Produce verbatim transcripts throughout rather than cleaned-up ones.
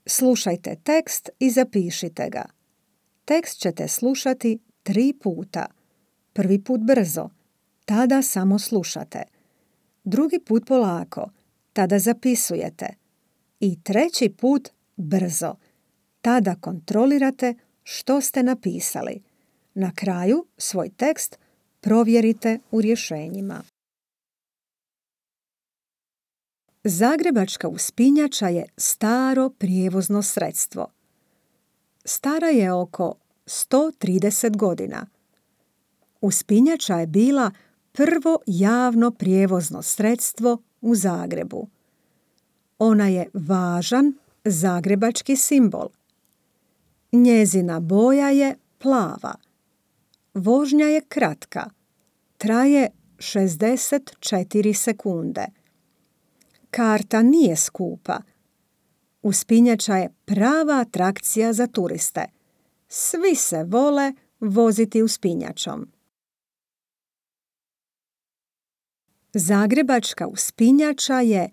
Slušajte tekst i zapišite ga. Tekst ćete slušati tri puta. Prvi put brzo, tada samo slušate. Drugi put polako, tada zapisujete. I treći put brzo, tada kontrolirate što ste napisali. Na kraju svoj tekst provjerite u rješenjima. Zagrebačka uspinjača je staro prijevozno sredstvo. Stara je oko sto trideset godina. Uspinjača je bila prvo javno prijevozno sredstvo u Zagrebu. Ona je važan zagrebački simbol. Njezina boja je plava. Vožnja je kratka. Traje šezdeset četiri sekunde. Karta nije skupa. Uspinjača je prava atrakcija za turiste. Svi se vole voziti uspinjačom. Zagrebačka uspinjača je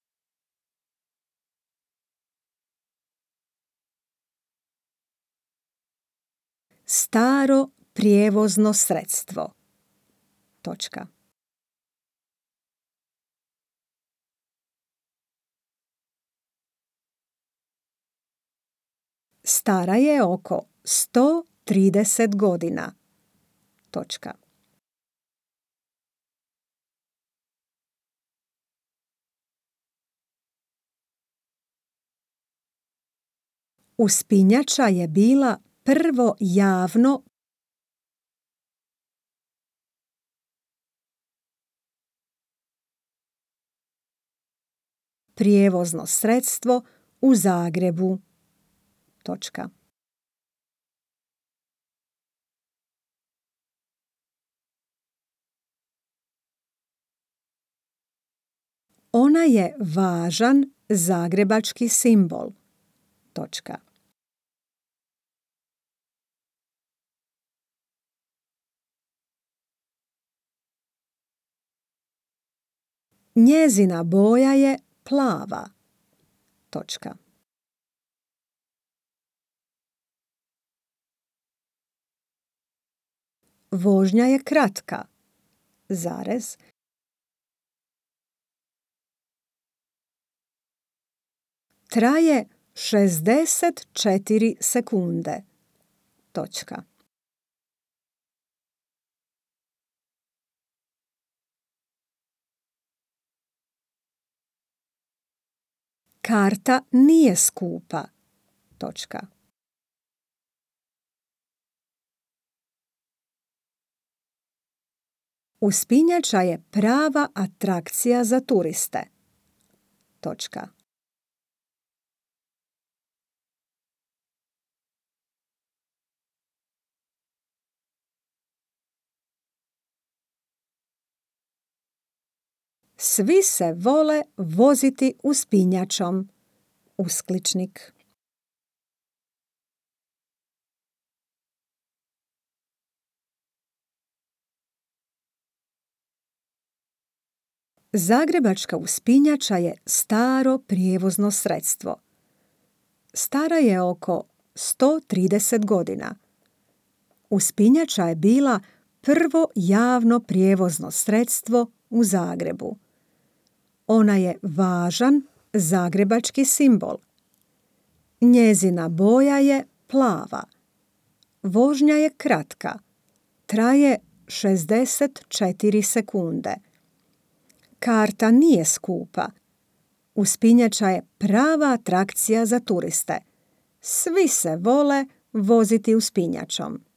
staro prijevozno sredstvo. Točka. Stara je oko sto trideset godina. Točka. Uspinjača je bila prvo javno prijevozno sredstvo u Zagrebu. Točka. Ona je važan zagrebački simbol. Točka. Njezina boja je plava. Točka. Vožnja je kratka. Zarez. Traje šezdeset četiri sekunde. Točka. Karta nije skupa. Točka. Uspinjača je prava atrakcija za turiste. Točka. Svi se vole voziti uspinjačom. Uskličnik. Zagrebačka uspinjača je staro prijevozno sredstvo. Stara je oko sto trideset godina. Uspinjača je bila prvo javno prijevozno sredstvo u Zagrebu. Ona je važan zagrebački simbol. Njezina boja je plava. Vožnja je kratka. Traje šezdeset četiri sekunde. Karta nije skupa. Uspinjača je prava atrakcija za turiste. Svi se vole voziti uspinjačom.